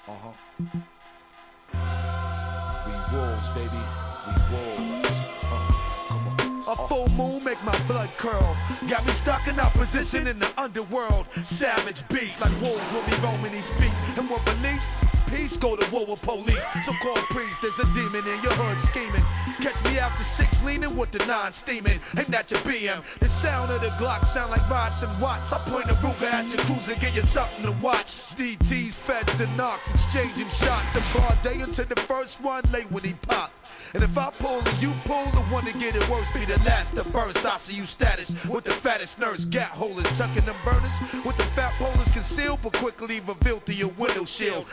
Uh-huh. We wolves, baby. We wolves. Come on. A full moon make my blood curl. Got me stuck in opposition in the underworld. Savage beats like wolves will be roaming these streets. And what beliefs? Peace go to war with police. So-called priest, there's a demon in your hood scheming. Catch me after 6 leaning with the 9 steaming. Ain't that your BM? The sound of the Glock sound like rods and watts. I point a Ruger at your cruiser, get you something to watch. DTs, feds, the knocks, exchanging shots. And broad day until the first one late when he pop. And if I pull and you pull, the one to get it worse be the last to burst. I see you status with the fattest nurse, gat holders, tucking them burners with the fat polars concealed, but quickly revealed through your window shield.